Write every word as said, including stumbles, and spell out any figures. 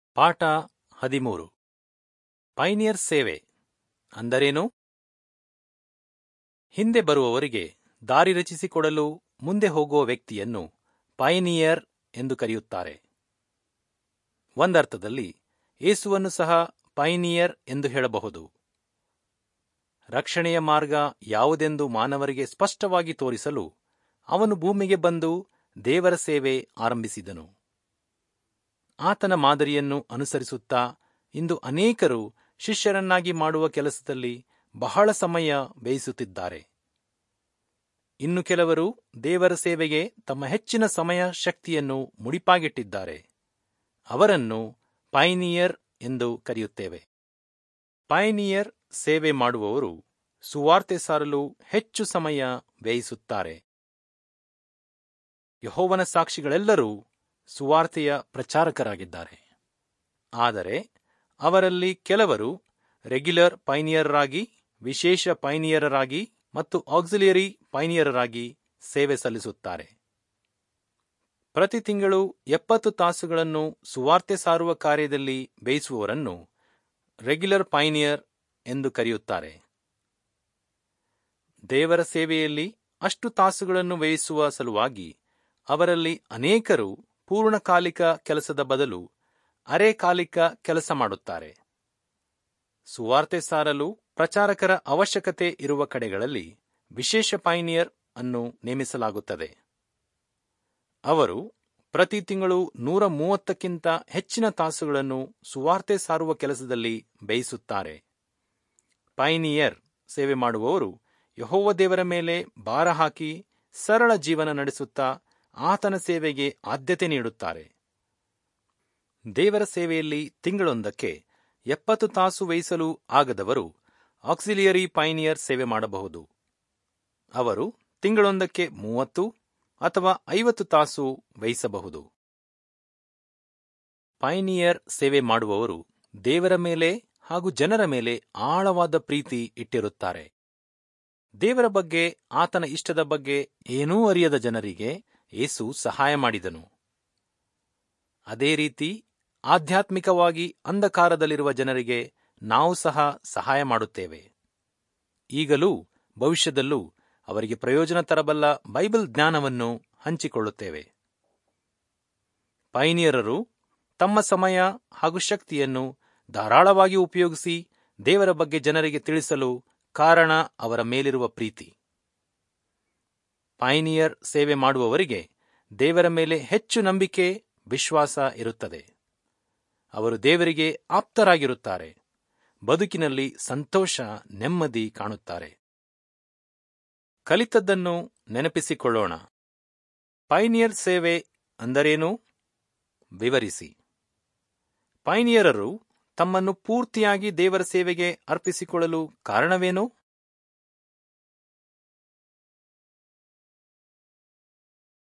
ಪಾಠ ಹದಿಮೂರು. ಪೈನಿಯರ್ ಸೇವೆ ಅಂದರೇನು? ಹಿಂದೆ ಬರುವವರಿಗೆ ದಾರಿ ರಚಿಸಿಕೊಡಲು ಮುಂದೆ ಹೋಗುವ ವ್ಯಕ್ತಿಯನ್ನು ಪೈನಿಯರ್ ಎಂದು ಕರೆಯುತ್ತಾರೆ. ಒಂದರ್ಥದಲ್ಲಿ ಯೇಸುವನ್ನು ಸಹ ಪೈನಿಯರ್ ಎಂದು ಹೇಳಬಹುದು. ರಕ್ಷಣೆಯ ಮಾರ್ಗ ಯಾವುದೆಂದು ಮಾನವರಿಗೆ ಸ್ಪಷ್ಟವಾಗಿ ತೋರಿಸಲು ಅವನು ಭೂಮಿಗೆ ಬಂದು ದೇವರ ಸೇವೆ ಆರಂಭಿಸಿದನು. ಆತನ ಮಾದರಿಯನ್ನು ಅನುಸರಿಸುತ್ತಾ ಇಂದು ಅನೇಕರು ಶಿಷ್ಯರನ್ನಾಗಿ ಮಾಡುವ ಕೆಲಸದಲ್ಲಿ ಬಹಳ ಸಮಯ ವ್ಯಯಿಸುತ್ತಿದ್ದಾರೆ. ಇನ್ನು ಕೆಲವರು ದೇವರ ಸೇವೆಗೆ ತಮ್ಮ ಹೆಚ್ಚಿನ ಸಮಯ ಶಕ್ತಿಯನ್ನು ಮುಡಿಪಾಗಿಟ್ಟಿದ್ದಾರೆ. ಅವರನ್ನು ಪೈನಿಯರ್ ಎಂದು ಕರೆಯುತ್ತೇವೆ. ಪೈನಿಯರ್ ಸೇವೆ ಮಾಡುವವರು ಸುವಾರ್ತೆ ಸಾರಲು ಹೆಚ್ಚು ಸಮಯ ವ್ಯಯಿಸುತ್ತಾರೆ. ಯೆಹೋವನ ಸಾಕ್ಷಿಗಳೆಲ್ಲರೂ ಸುವಾರ್ತೆಯ ಪ್ರಚಾರಕರಾಗಿದ್ದಾರೆ. ಆದರೆ ಅವರಲ್ಲಿ ಕೆಲವರು ರೆಗ್ಯುಲರ್ ಪೈನಿಯರರಾಗಿ, ವಿಶೇಷ ಪೈನಿಯರರಾಗಿ ಮತ್ತು ಆಕ್ಸಿಲಿಯರಿ ಪೈನಿಯರರಾಗಿ ಸೇವೆ ಸಲ್ಲಿಸುತ್ತಾರೆ. ಪ್ರತಿ ತಿಂಗಳು ಎಪ್ಪತ್ತು ತಾಸುಗಳನ್ನು ಸುವಾರ್ತೆ ಸಾರುವ ಕಾರ್ಯದಲ್ಲಿ ಬೇಯಿಸುವವರನ್ನು ರೆಗ್ಯುಲರ್ ಪೈನಿಯರ್ ಎಂದು ಕರೆಯುತ್ತಾರೆ. ದೇವರ ಸೇವೆಯಲ್ಲಿ ಅಷ್ಟು ತಾಸುಗಳನ್ನು ವ್ಯಯಿಸುವ ಸಲುವಾಗಿ ಅವರಲ್ಲಿ ಅನೇಕರು ಪೂರ್ಣಕಾಲಿಕ ಕೆಲಸದ ಬದಲು ಅರೆಕಾಲಿಕ ಕೆಲಸ ಮಾಡುತ್ತಾರೆ. ಸುವಾರ್ತೆ ಸಾರಲು ಪ್ರಚಾರಕರ ಅವಶ್ಯಕತೆ ಇರುವ ಕಡೆಗಳಲ್ಲಿ ವಿಶೇಷ ಪೈನಿಯರ್ ಅನ್ನು ನೇಮಿಸಲಾಗುತ್ತದೆ. ಅವರು ಪ್ರತಿ ತಿಂಗಳು ನೂರ ಮೂವತ್ತಕ್ಕಿಂತ ಹೆಚ್ಚಿನ ತಾಸುಗಳನ್ನು ಸುವಾರ್ತೆ ಸಾರುವ ಕೆಲಸದಲ್ಲಿ ಬೇಯಿಸುತ್ತಾರೆ. ಪೈನಿಯರ್ ಸೇವೆ ಮಾಡುವವರು ಯೆಹೋವ ದೇವರ ಮೇಲೆ ಭಾರ ಹಾಕಿ ಸರಳ ಜೀವನ ನಡೆಸುತ್ತಾ ಆತನ ಸೇವೆಗೆ ಆದ್ಯತೆ ನೀಡುತ್ತಾರೆ. ದೇವರ ಸೇವೆಯಲ್ಲಿ ತಿಂಗಳೊಂದಕ್ಕೆ ಎಪ್ಪತ್ತು ತಾಸು ವ್ಯಯಿಸಲು ಆಗದವರು ಆಕ್ಸಿಲಿಯರಿ ಪೈನಿಯರ್ ಸೇವೆ ಮಾಡಬಹುದು. ಅವರು ತಿಂಗಳೊಂದಕ್ಕೆ ಮೂವತ್ತು ಅಥವಾ ಐವತ್ತು ತಾಸು ವ್ಯಯಿಸಬಹುದು. ಪೈನಿಯರ್ ಸೇವೆ ಮಾಡುವವರು ದೇವರ ಮೇಲೆ ಹಾಗೂ ಜನರ ಮೇಲೆ ಆಳವಾದ ಪ್ರೀತಿ ಇಟ್ಟಿರುತ್ತಾರೆ. ದೇವರ ಬಗ್ಗೆ, ಆತನ ಇಷ್ಟದ ಬಗ್ಗೆ ಏನೂ ಅರಿಯದ ಜನರಿಗೆ ಯೇಸು ಸಹಾಯ ಮಾಡಿದನು. ಅದೇ ರೀತಿ ಆಧ್ಯಾತ್ಮಿಕವಾಗಿ ಅಂಧಕಾರದಲ್ಲಿರುವ ಜನರಿಗೆ ನಾವು ಸಹ ಸಹಾಯ ಮಾಡುತ್ತೇವೆ. ಈಗಲೂ ಭವಿಷ್ಯದಲ್ಲೂ ಅವರಿಗೆ ಪ್ರಯೋಜನ ತರಬಲ್ಲ ಬೈಬಲ್ ಜ್ಞಾನವನ್ನು ಹಂಚಿಕೊಳ್ಳುತ್ತೇವೆ. ಪೈನಿಯರರು ತಮ್ಮ ಸಮಯ ಹಾಗೂ ಶಕ್ತಿಯನ್ನು ಧಾರಾಳವಾಗಿ ಉಪಯೋಗಿಸಿ ದೇವರ ಬಗ್ಗೆ ಜನರಿಗೆ ತಿಳಿಸಲು ಕಾರಣ ಅವರ ಮೇಲಿರುವ ಪ್ರೀತಿ. ಪೈನಿಯರ್ ಸೇವೆ ಮಾಡುವವರಿಗೆ ದೇವರ ಮೇಲೆ ಹೆಚ್ಚು ನಂಬಿಕೆ, ವಿಶ್ವಾಸ ಇರುತ್ತದೆ. ಅವರು ದೇವರಿಗೆ ಆಪ್ತರಾಗಿರುತ್ತಾರೆ. ಬದುಕಿನಲ್ಲಿ ಸಂತೋಷ, ನೆಮ್ಮದಿ ಕಾಣುತ್ತಾರೆ. ಕಲಿತದ್ದನ್ನು ನೆನಪಿಸಿಕೊಳ್ಳೋಣ. ಪೈನಿಯರ್ ಸೇವೆ ಅಂದರೇನು? ವಿವರಿಸಿ. ಪೈನಿಯರರು ತಮ್ಮನ್ನು ಪೂರ್ತಿಯಾಗಿ ದೇವರ ಸೇವೆಗೆ ಅರ್ಪಿಸಿಕೊಳ್ಳಲು ಕಾರಣವೇನು?